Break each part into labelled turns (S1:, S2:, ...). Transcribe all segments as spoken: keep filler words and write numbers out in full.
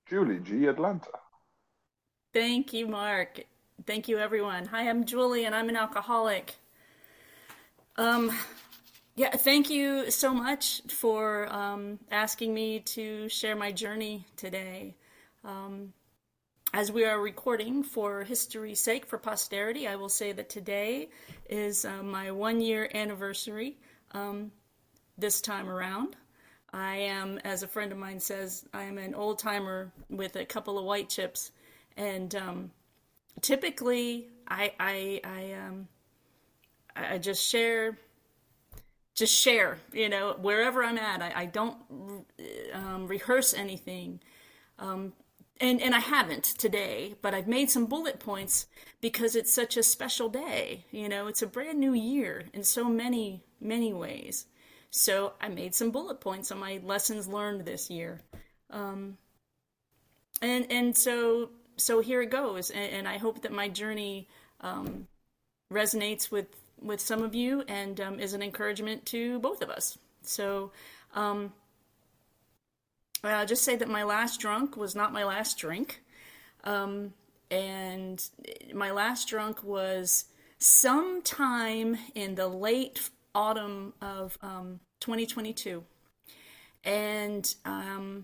S1: Julie G. Atlanta.
S2: Thank you, Mark. Thank you, everyone. Hi, I'm Julie, and I'm an alcoholic. Um, yeah, thank you so much for um, asking me to share my journey today. Um, as we are recording for history's sake, for posterity, I will say that today is uh, my one year anniversary um, this time around. I am, as a friend of mine says, I am an old timer with a couple of white chips. And um, typically I I I um I just share just share you know wherever I'm at. I, I don't um, rehearse anything, um, and and I haven't today, but I've made some bullet points because it's such a special day. You know, it's a brand new year in so many many ways. So I made some bullet points on my lessons learned this year, um, and and so so here it goes, and, and I hope that my journey um, resonates with with some of you and um, is an encouragement to both of us. So um, I'll just say that my last drunk was not my last drink, um, and my last drunk was sometime in the late autumn of um, twenty twenty-two, and um,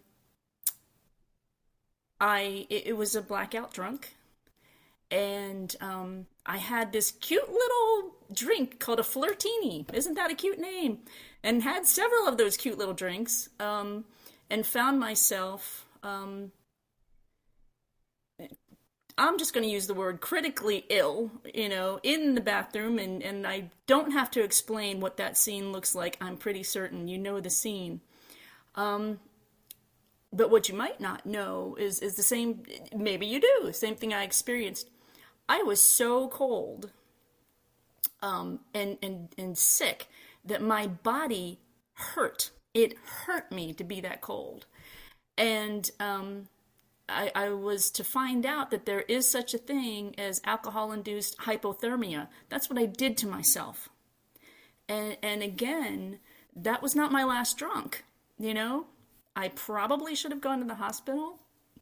S2: I it, it was a blackout drunk, and um, I had this cute little drink called a flirtini. Isn't that a cute name? And had several of those cute little drinks, um, and found myself. Um, I'm just going to use the word critically ill, you know, in the bathroom, and, and I don't have to explain what that scene looks like. I'm pretty certain you know the scene. Um, but what you might not know is, is the same, maybe you do, same thing I experienced. I was so cold um, and, and, and sick that my body hurt. It hurt me to be that cold. And um, I, I was to find out that there is such a thing as alcohol-induced hypothermia. That's what I did to myself. And, and again, that was not my last drunk. You know, I probably should have gone to the hospital.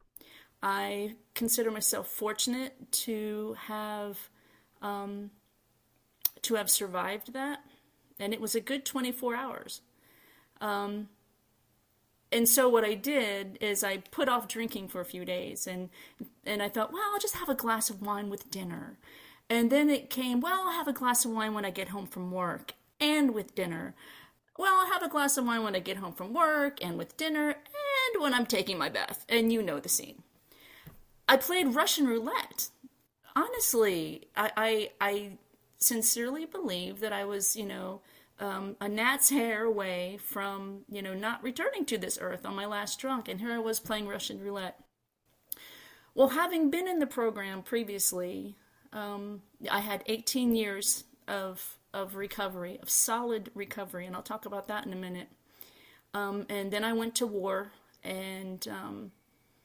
S2: I consider myself fortunate to have um, to have survived that, and it was a good twenty-four hours. Um, and so what I did is I put off drinking for a few days, and and I thought, well, I'll just have a glass of wine with dinner. And then it came, well, I'll have a glass of wine when I get home from work and with dinner. Well, I'll have a glass of wine when I get home from work and with dinner and when I'm taking my bath. And you know the scene. I played Russian roulette. Honestly, I, I, I sincerely believe that I was, you know, um, a gnat's hair away from, you know, not returning to this earth on my last drunk. And here I was playing Russian roulette. Well, having been in the program previously, um, I had eighteen years of of recovery, of solid recovery, and I'll talk about that in a minute. Um, and then I went to war, and um,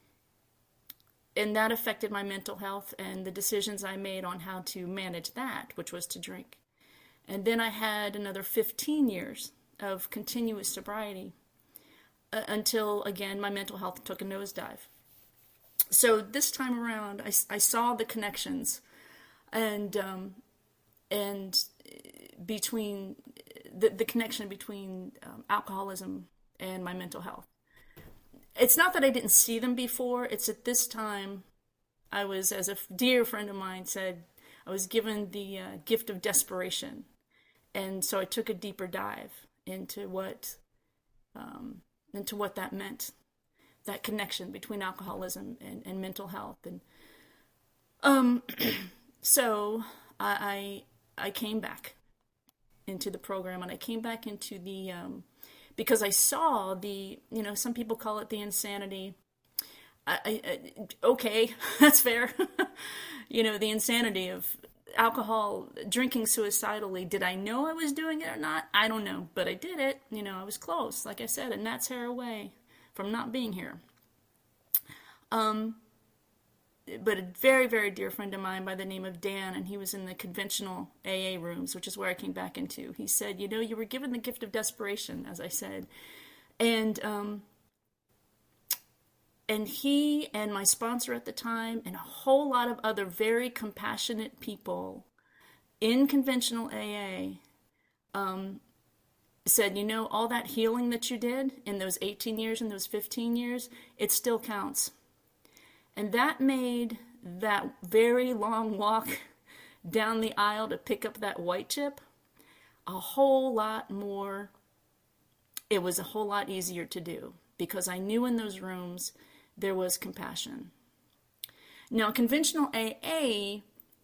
S2: and that affected my mental health and the decisions I made on how to manage that, which was to drink. And then I had another fifteen years of continuous sobriety uh, until, again, my mental health took a nosedive. So this time around, I, I saw the connections and um, and between the, the connection between um, alcoholism and my mental health. It's not that I didn't see them before. It's at this time I was, as a dear friend of mine said, I was given the uh, gift of desperation. And so I took a deeper dive into what um, into what that meant, that connection between alcoholism and, and mental health. And um, so I, I I came back into the program, and I came back into the um, because I saw the, you know, some people call it the insanity. I, I, okay, that's fair. You know, the insanity of alcohol, drinking suicidally. Did I know I was doing it or not? I don't know, but I did it. You know, I was close, like I said, a gnat's hair away from not being here. Um, but a very, very dear friend of mine by the name of Dan, and he was in the conventional A A rooms, which is where I came back into. He said, you know, you were given the gift of desperation, as I said. And um, and he and my sponsor at the time and a whole lot of other very compassionate people in conventional A A um, said, you know, all that healing that you did in those eighteen years and those fifteen years, it still counts. And that made that very long walk down the aisle to pick up that white chip a whole lot more, it was a whole lot easier to do because I knew in those rooms there was compassion. Now, conventional A A,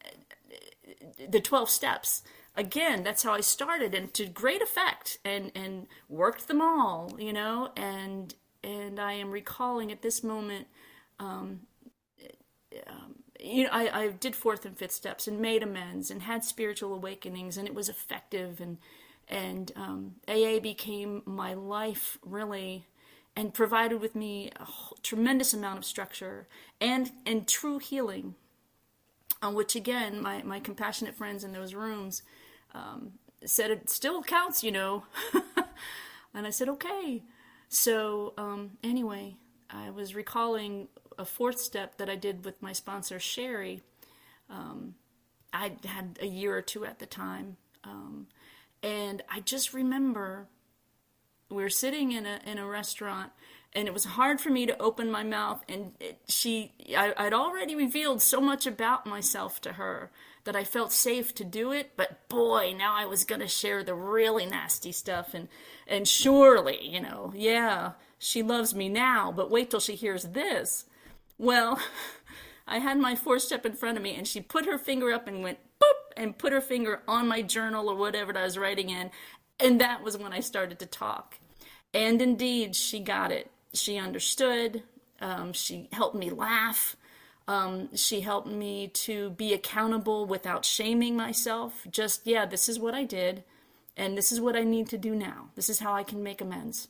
S2: the twelve steps, again, that's how I started, and to great effect, and, and worked them all, you know, and and I am recalling at this moment, um, um, you know, I, I did fourth and fifth steps and made amends and had spiritual awakenings, and it was effective, and and um, A A became my life, really, and provided with me a whole, tremendous amount of structure and and true healing, on which, again, my, my compassionate friends in those rooms um, said it still counts, you know. And I said, okay. So um, anyway, I was recalling a fourth step that I did with my sponsor, Sherry. Um, I had a year or two at the time. Um, and I just remember we were sitting in a in a restaurant, and it was hard for me to open my mouth. And it, she, I, I'd already revealed so much about myself to her that I felt safe to do it. But boy, now I was going to share the really nasty stuff. And, and surely, you know, yeah, she loves me now, but wait till she hears this. Well, I had my fourth step in front of me, and she put her finger up and went boop, and put her finger on my journal or whatever that I was writing in. And that was when I started to talk. And indeed, she got it. She understood. Um, she helped me laugh. Um, she helped me to be accountable without shaming myself. Just, yeah, this is what I did, and this is what I need to do now. This is how I can make amends.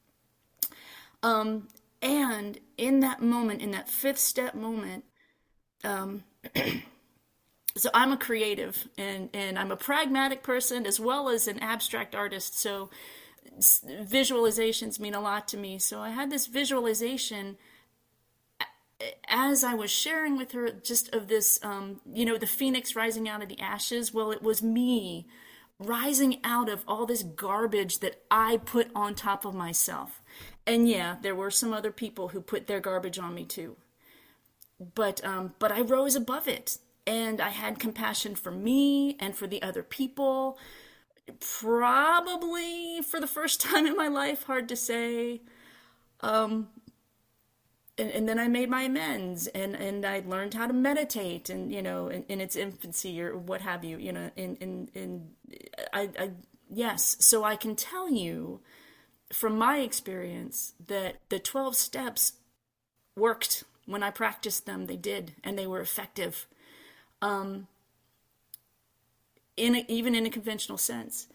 S2: Um, and in that moment, in that fifth step moment, um, so I'm a creative, and, and I'm a pragmatic person as well as an abstract artist. So visualizations mean a lot to me. So I had this visualization as I was sharing with her, just of this, um, you know, the phoenix rising out of the ashes. Well, it was me rising out of all this garbage that I put on top of myself. And yeah, there were some other people who put their garbage on me too. But um, but I rose above it, and I had compassion for me and for the other people. Probably for the first time in my life, hard to say. Um, and, and then I made my amends, and, and I learned how to meditate, and, you know, in, in its infancy or what have you, you know, in, in, in, I, I, yes. So I can tell you from my experience that the twelve steps worked. When I practiced them, they did, and they were effective. Um, in a, even in a conventional sense.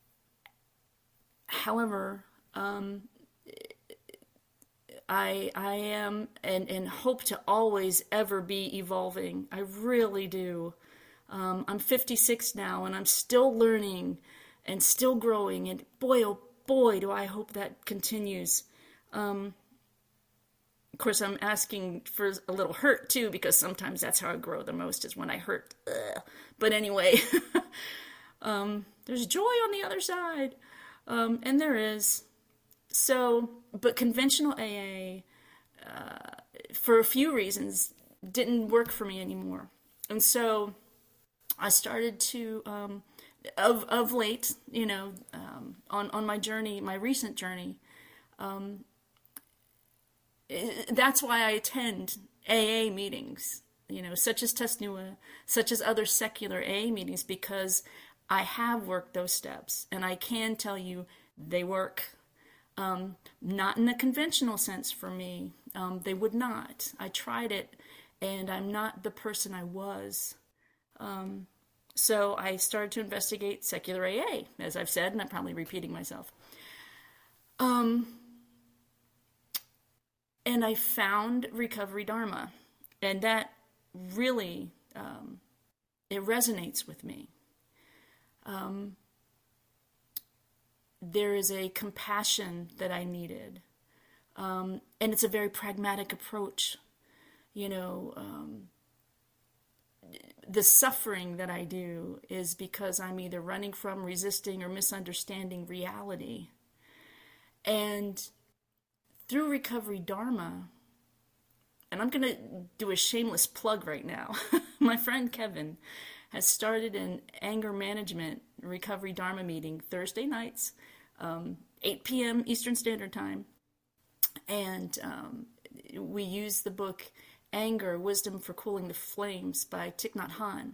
S2: However, um, I I am and, and hope to always ever be evolving. I really do. Um, I'm fifty-six now, and I'm still learning and still growing. And boy, oh boy, do I hope that continues. Um, Of course, I'm asking for a little hurt, too, because sometimes that's how I grow the most, is when I hurt. Ugh. But anyway, um, there's joy on the other side, um, and there is. So, but conventional A A, uh, for a few reasons, didn't work for me anymore. And so I started to, um, of of late, you know, um, on, on my journey, my recent journey, um, that's why I attend A A meetings, you know, such as Tesnua, such as other secular A A meetings, because I have worked those steps, and I can tell you they work. Um, not in a conventional sense for me. Um, they would not. I tried it, and I'm not the person I was. Um, so I started to investigate secular A A, as I've said, and I'm probably repeating myself. Um... And I found Recovery Dharma, and that really, um, it resonates with me. Um, there is a compassion that I needed. And it's a very pragmatic approach. You know, um, the suffering that I do is because I'm either running from, resisting, or misunderstanding reality. And through Recovery Dharma, and I'm going to do a shameless plug right now. My friend Kevin has started an anger management Recovery Dharma meeting Thursday nights, um, eight p.m. Eastern Standard Time. And um, we use the book Anger, Wisdom for Cooling the Flames by Thich Nhat Hanh.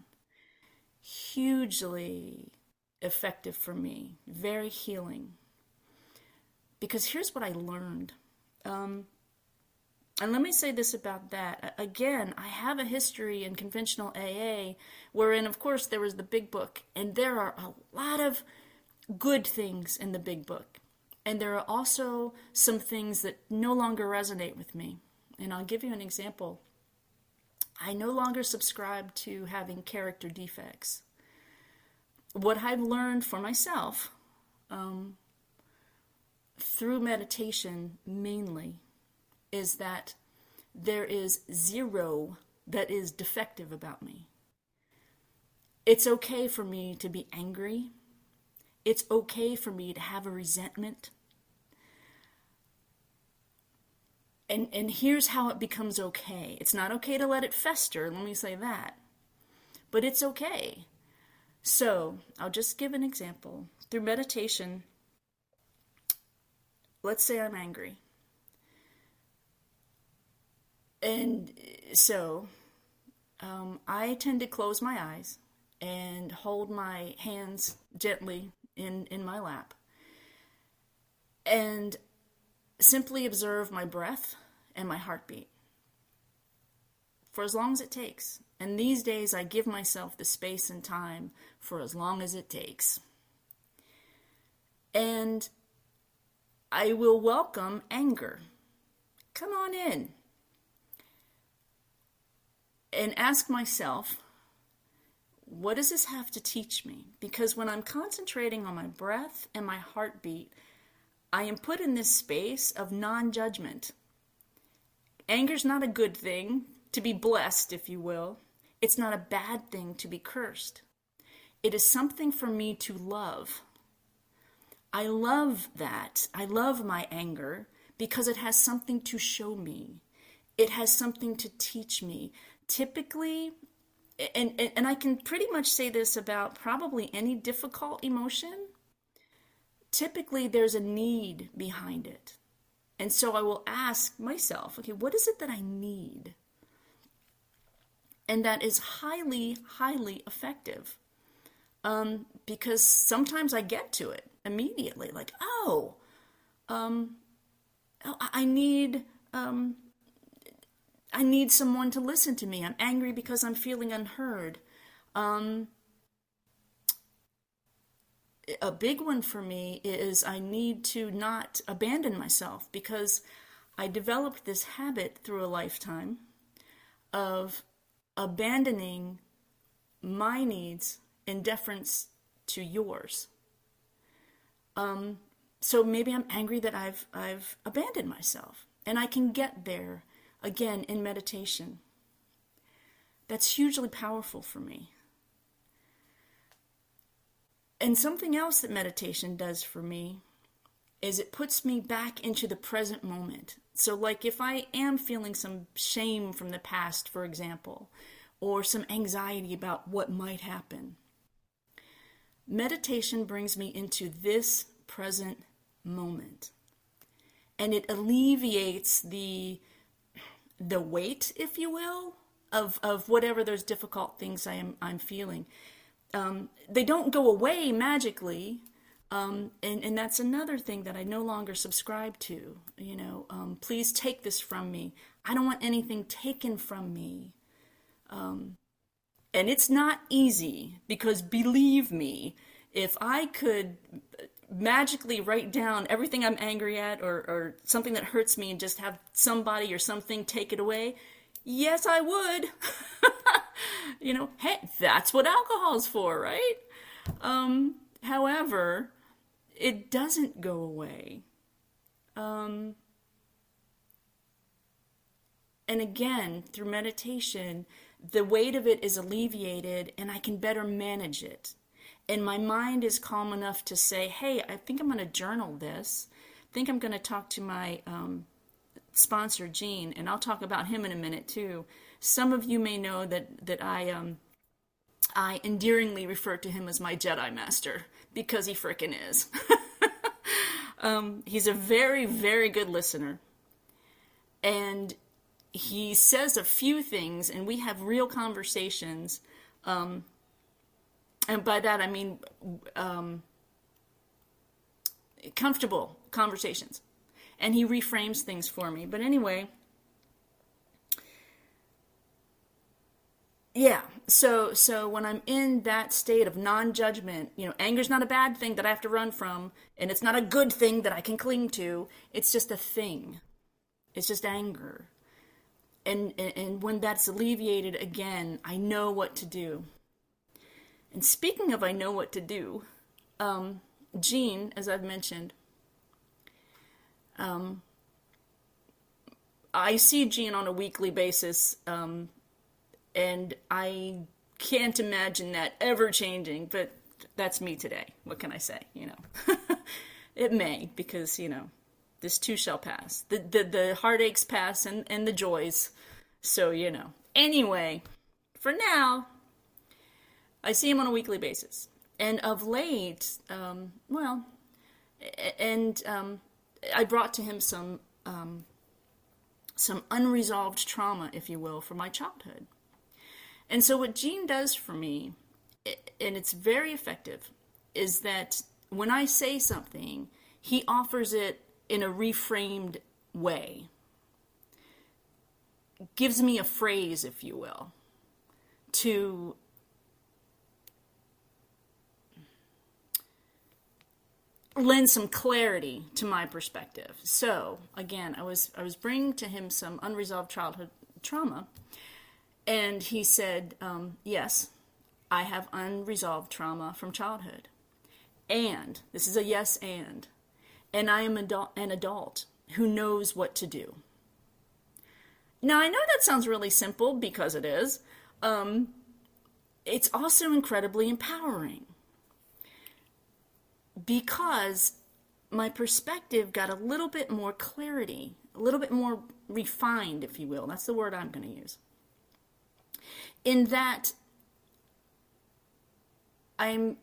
S2: Hugely effective for me, very healing. Because here's what I learned. Um, and let me say this about that. Again, I have a history in conventional A A, wherein, of course, there was the big book. And there are a lot of good things in the big book. And there are also some things that no longer resonate with me. And I'll give you an example. I no longer subscribe to having character defects. What I've learned for myself, um, through meditation mainly, is that there is zero that is defective about me. It's okay for me to be angry. It's okay for me to have a resentment. And and here's how it becomes okay. It's not okay to let it fester, let me say that. But it's okay. So, I'll just give an example. Through meditation, let's say I'm angry. And so, um, I tend to close my eyes and hold my hands gently in, in my lap. And simply observe my breath and my heartbeat for as long as it takes. And these days I give myself the space and time for as long as it takes. And I will welcome anger. Come on in. And ask myself, what does this have to teach me? Because when I'm concentrating on my breath and my heartbeat, I am put in this space of non-judgment. Anger's not a good thing to be blessed, if you will. It's not a bad thing to be cursed. It is something for me to love. I love that. I love my anger because it has something to show me. It has something to teach me. Typically, and, and, and I can pretty much say this about probably any difficult emotion, typically there's a need behind it. And so I will ask myself, okay, what is it that I need? And that is highly, highly effective. Um, because sometimes I get to it immediately, like, oh, um, oh I need, um, I need someone to listen to me. I'm angry because I'm feeling unheard. Um, a big one for me is I need to not abandon myself, because I developed this habit through a lifetime of abandoning my needs in deference to yours. Um, so maybe I'm angry that I've I've abandoned myself, and I can get there again in meditation. That's hugely powerful for me. And something else that meditation does for me is it puts me back into the present moment. So like if I am feeling some shame from the past, for example, or some anxiety about what might happen, meditation brings me into this present moment. And it alleviates the the weight, if you will, of, of whatever those difficult things I am I'm feeling. Um, they don't go away magically, um, and, and that's another thing that I no longer subscribe to. You know, um, please take this from me. I don't want anything taken from me. Um, and it's not easy, because believe me, if I could magically write down everything I'm angry at, or, or something that hurts me, and just have somebody or something take it away, yes, I would. You know, hey, that's what alcohol's for, right? Um, however, it doesn't go away. Um, And again, through meditation, the weight of it is alleviated and I can better manage it. And my mind is calm enough to say, hey, I think I'm going to journal this. I think I'm going to talk to my um, sponsor, Gene, and I'll talk about him in a minute too. Some of you may know that, that I, um, I endearingly refer to him as my Jedi Master, because he frickin' is. um, he's a very, very good listener. And he says a few things, and we have real conversations. Um, and by that, I mean um, comfortable conversations. And he reframes things for me. But anyway, yeah, so so when I'm in that state of non-judgment, you know, anger's not a bad thing that I have to run from, and it's not a good thing that I can cling to. It's just a thing. It's just anger. And, and, and when that's alleviated, again, I know what to do. And speaking of I know what to do, um, Gene, as I've mentioned, um, I see Gene on a weekly basis, um, and I can't imagine that ever changing, but that's me today. What can I say, you know? It may, because, you know, this too shall pass. The the, the heartaches pass and, and the joys. So, you know. Anyway, for now, I see him on a weekly basis. And of late, um, well, and um, I brought to him some um, some unresolved trauma, if you will, from my childhood. And so what Gene does for me, and it's very effective, is that when I say something, he offers it in a reframed way. Gives me a phrase, if you will, to lend some clarity to my perspective. So, again, I was I was bringing to him some unresolved childhood trauma, and he said, um, yes, I have unresolved trauma from childhood. And, this is a yes and, and I am adult, an adult who knows what to do. Now, I know that sounds really simple, because it is. Um, it's also incredibly empowering, because my perspective got a little bit more clarity, a little bit more refined, if you will. That's the word I'm going to use. In that I'm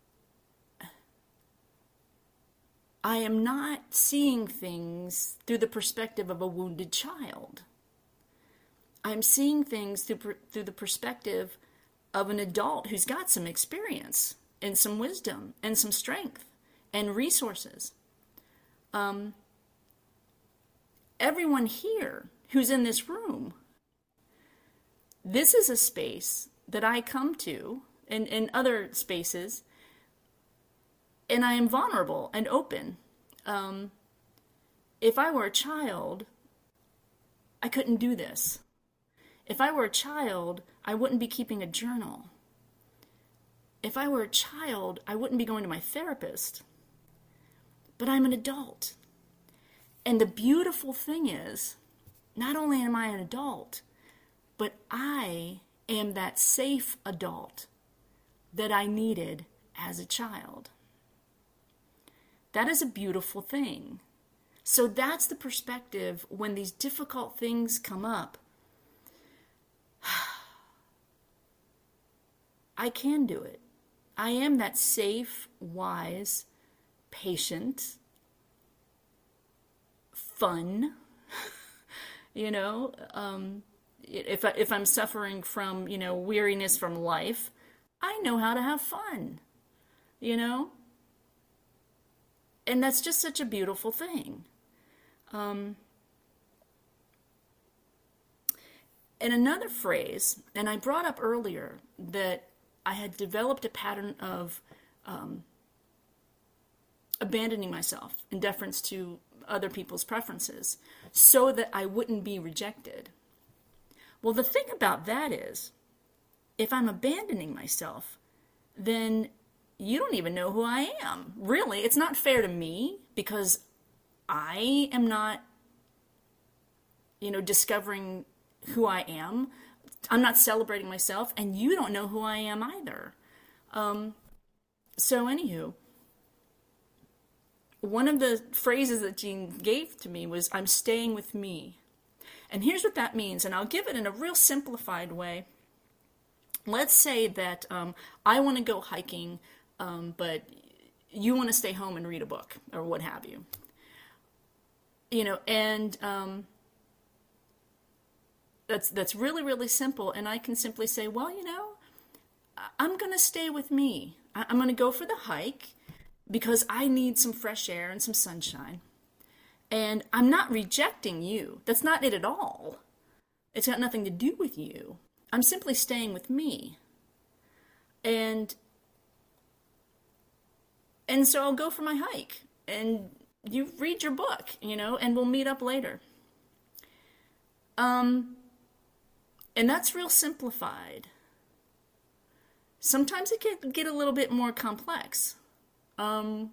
S2: I am not seeing things through the perspective of a wounded child. I'm seeing things through through the perspective of an adult who's got some experience and some wisdom and some strength and resources. Um, everyone here who's in this room, this is a space that I come to, and in other spaces, and I am vulnerable and open. Um, if I were a child, I couldn't do this. If I were a child, I wouldn't be keeping a journal. If I were a child, I wouldn't be going to my therapist. But I'm an adult. And the beautiful thing is, not only am I an adult, but I am that safe adult that I needed as a child. That is a beautiful thing. So that's the perspective when these difficult things come up. I can do it. I am that safe, wise, patient, fun, you know, um, if, I, if I'm suffering from, you know, weariness from life, I know how to have fun, you know, and that's just such a beautiful thing. Um, and another phrase, and I brought up earlier that I had developed a pattern of um, abandoning myself in deference to other people's preferences so that I wouldn't be rejected. Well, the thing about that is, if I'm abandoning myself, then you don't even know who I am. Really, it's not fair to me, because I am not you know, discovering who I am. I'm not celebrating myself, and you don't know who I am either. Um, so anywho, one of the phrases that Jean gave to me was, I'm staying with me. And here's what that means, and I'll give it in a real simplified way. Let's say that um, I want to go hiking, um, but you want to stay home and read a book, or what have you. You know, and um, that's that's really, really simple. And I can simply say, well, you know, I'm going to stay with me. I'm going to go for the hike because I need some fresh air and some sunshine. And I'm not rejecting you. That's not it at all. It's got nothing to do with you. I'm simply staying with me. And and so I'll go for my hike. And you read your book, you know, and we'll meet up later. Um, and that's real simplified. Sometimes it can get a little bit more complex. Um,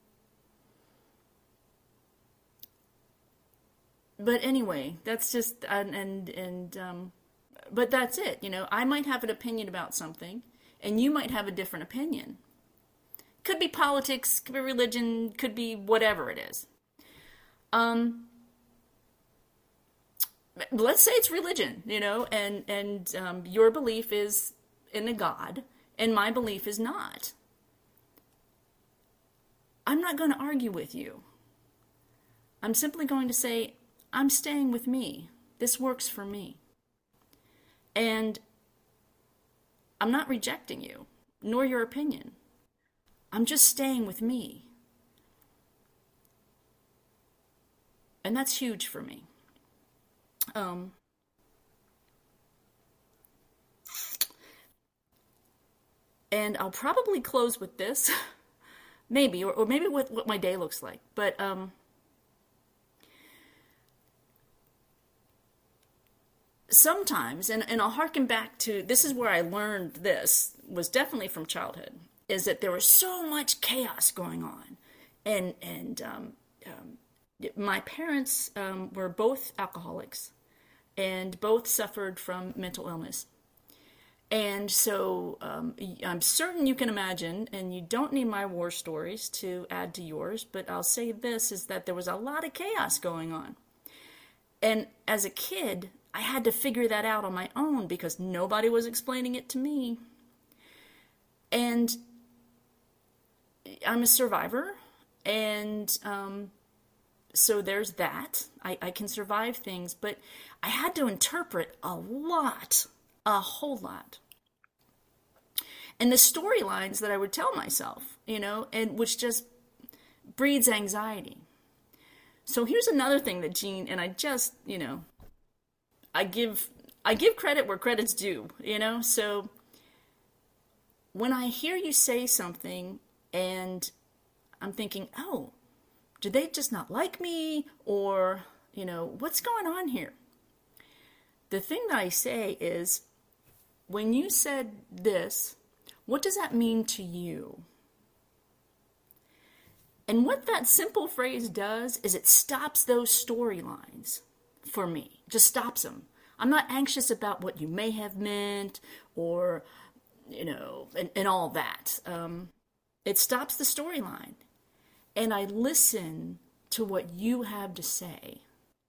S2: but anyway, that's just, and, and, and um, but that's it, you know. I might have an opinion about something, and you might have a different opinion. Could be politics, could be religion, could be whatever it is. Um, let's say it's religion, you know, and, and um, your belief is in a God, and my belief is not. I'm not going to argue with you. I'm simply going to say, I'm staying with me. This works for me. And I'm not rejecting you, nor your opinion. I'm just staying with me. And that's huge for me. Um, and I'll probably close with this. Maybe, or, or maybe with what my day looks like. But um, sometimes, and, and I'll harken back to, this is where I learned this, was definitely from childhood, is that there was so much chaos going on. And, and um, um, my parents um, were both alcoholics, and both suffered from mental illness. And so um, I'm certain you can imagine, and you don't need my war stories to add to yours, but I'll say this, is that there was a lot of chaos going on. And as a kid, I had to figure that out on my own because nobody was explaining it to me. And I'm a survivor, and um, so there's that. I, I can survive things, but I had to interpret a lot. A whole lot. And the storylines that I would tell myself, you know, and which just breeds anxiety. So here's another thing that Jean, and I just, you know, I give I give credit where credit's due, you know. So when I hear you say something and I'm thinking, oh, do they just not like me? Or, you know, what's going on here? The thing that I say is, when you said this, what does that mean to you? And what that simple phrase does is it stops those storylines for me. Just stops them. I'm not anxious about what you may have meant or, you know, and, and all that. Um, it stops the storyline. And I listen to what you have to say.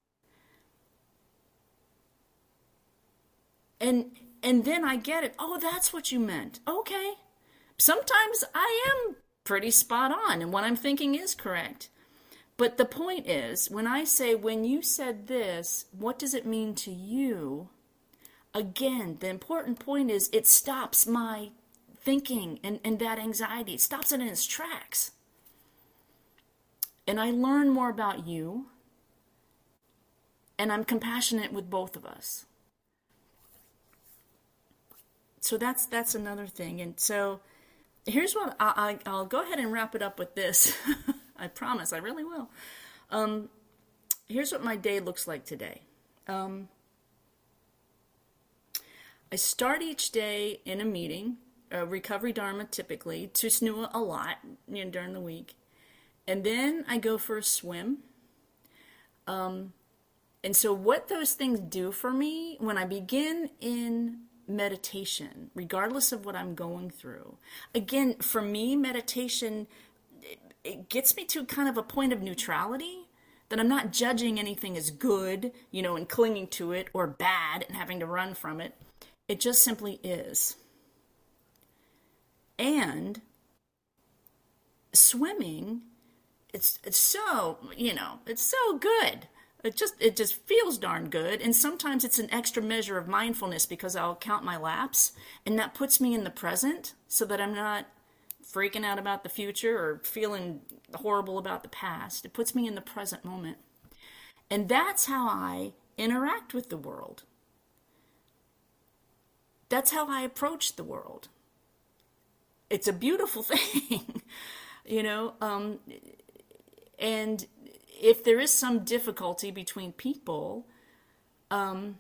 S2: And And then I get it. Oh, that's what you meant. Okay. Sometimes I am pretty spot on, and what I'm thinking is correct. But the point is, when I say, when you said this, what does it mean to you? Again, the important point is it stops my thinking and, and that anxiety. It stops it in its tracks. And I learn more about you, and I'm compassionate with both of us. So that's that's another thing. And so here's what I, I, I'll go ahead and wrap it up with this. I promise, I really will. Um, here's what my day looks like today. Um, I start each day in a meeting, uh, Recovery Dharma typically, Tusnua a lot, you know, during the week. And then I go for a swim. Um, And so, what those things do for me when I begin in meditation, regardless of what I'm going through, again, for me, meditation, it, it gets me to kind of a point of neutrality, that I'm not judging anything as good, you know, and clinging to it, or bad and having to run from it. It just simply is. And swimming, it's it's so, you know, it's so good. It just it just feels darn good. And sometimes it's an extra measure of mindfulness because I'll count my laps, and that puts me in the present so that I'm not freaking out about the future or feeling horrible about the past. It puts me in the present moment. And that's how I interact with the world. That's how I approach the world. It's a beautiful thing, you know, um, and if there is some difficulty between people, um,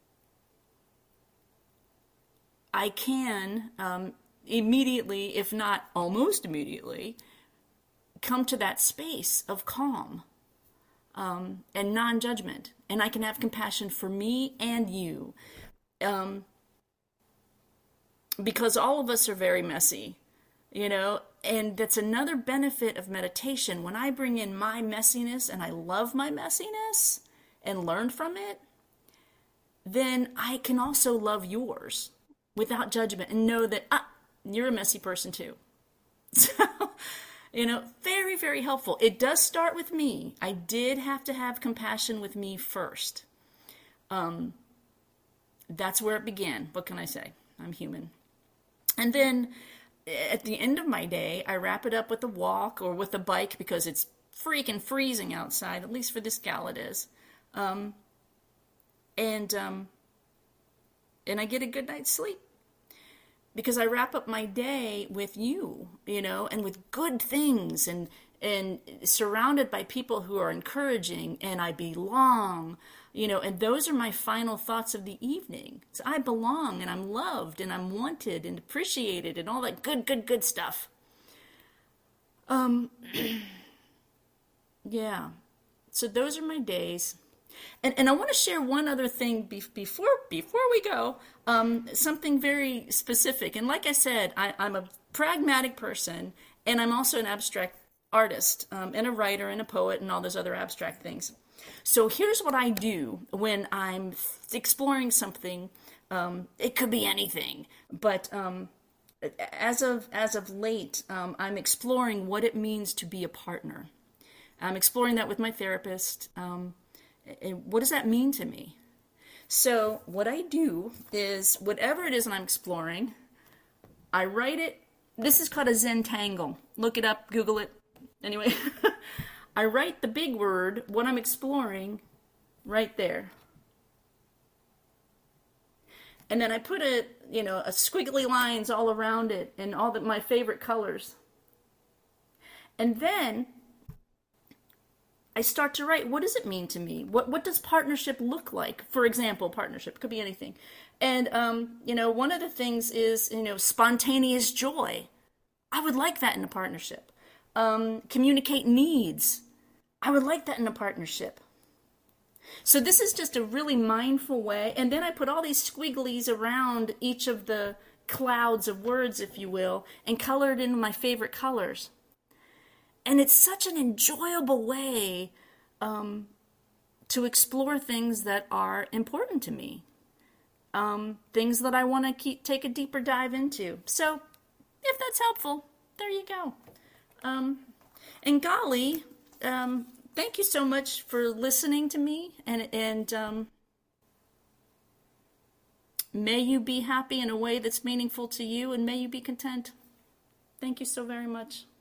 S2: I can um, immediately, if not almost immediately, come to that space of calm um, and non-judgment. And I can have compassion for me and you. Um, because all of us are very messy, you know, and that's another benefit of meditation. When I bring in my messiness and I love my messiness and learn from it, then I can also love yours without judgment and know that, ah, you're a messy person too. So, you know, very, very helpful. It does start with me. I did have to have compassion with me first. Um, that's where it began. What can I say? I'm human. And then at the end of my day, I wrap it up with a walk or with a bike because it's freaking freezing outside, at least for this gal it is. Um, and, um, and I get a good night's sleep because I wrap up my day with you, you know, and with good things and, and surrounded by people who are encouraging, and I belong, you know, and those are my final thoughts of the evening. So I belong, and I'm loved, and I'm wanted and appreciated, and all that good, good, good stuff. Um, yeah. So those are my days. And and I want to share one other thing be- before before we go, um, something very specific. And like I said, I, I'm a pragmatic person, and I'm also an abstract artist, um, and a writer, and a poet, and all those other abstract things. So here's what I do when I'm exploring something. Um, it could be anything, but um, as of as of late, um, I'm exploring what it means to be a partner. I'm exploring that with my therapist. Um, and what does that mean to me? So what I do is, whatever it is that I'm exploring, I write it. This is called a Zentangle. Look it up, Google it. Anyway, I write the big word, what I'm exploring, right there. And then I put a, you know, a squiggly lines all around it and all the, my favorite colors. And then I start to write, what does it mean to me? What what does partnership look like? For example, partnership could be anything. And, um, you know, one of the things is, you know, spontaneous joy. I would like that in a partnership. Um, communicate needs. I would like that in a partnership. So this is just a really mindful way. And then I put all these squigglies around each of the clouds of words, if you will, and colored in my favorite colors. And it's such an enjoyable way um, to explore things that are important to me. Um, things that I want to keep take a deeper dive into. So if that's helpful, there you go. Um, and golly, um, thank you so much for listening to me, and and um, may you be happy in a way that's meaningful to you, and may you be content. Thank you so very much.